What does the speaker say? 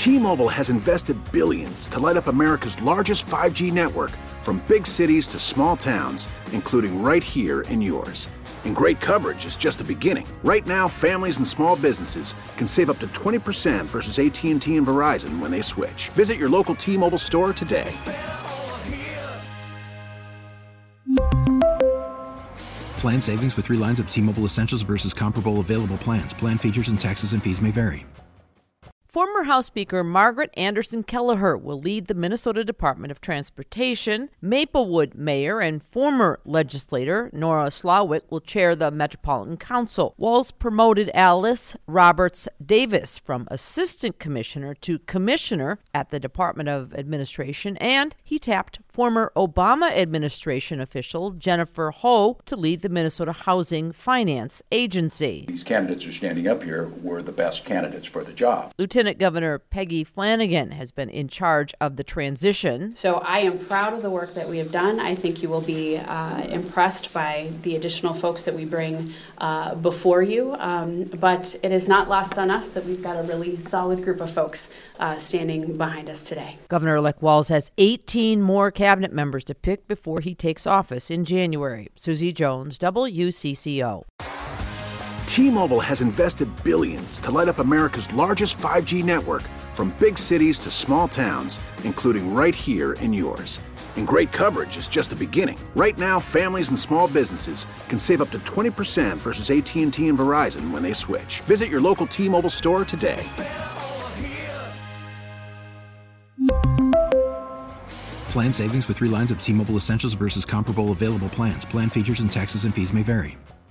T-Mobile has invested billions to light up America's largest 5G network, from big cities to small towns, including right here in yours. And great coverage is just the beginning. Right now, families and small businesses can save up to 20% versus AT&T and Verizon when they switch. Visit your local T-Mobile store today. Plan savings with 3 lines of T-Mobile Essentials versus comparable available plans. Plan features and taxes and fees may vary. Former House Speaker Margaret Anderson Kelleher will lead the Minnesota Department of Transportation. Maplewood Mayor and former legislator Nora Slawick will chair the Metropolitan Council. Walz promoted Alice Roberts Davis from Assistant Commissioner to Commissioner at the Department of Administration, and he tapped former Obama administration official Jennifer Ho to lead the Minnesota Housing Finance Agency. These candidates are standing up here were the best candidates for the job. Lieutenant Governor Peggy Flanagan has been in charge of the transition. So I am proud of the work that we have done. I think you will be impressed by the additional folks that we bring before you. But it is not lost on us that we've got a really solid group of folks standing behind us today. Governor-elect Walz has 18 more cabinet members to pick before he takes office in January. Susie Jones, WCCO. T-Mobile has invested billions to light up America's largest 5G network, from big cities to small towns, including right here in yours. And great coverage is just the beginning. Right now, families and small businesses can save up to 20% versus AT&T and Verizon when they switch. Visit your local T-Mobile store today. Plan savings with 3 lines of T-Mobile Essentials versus comparable available plans. Plan features and taxes and fees may vary.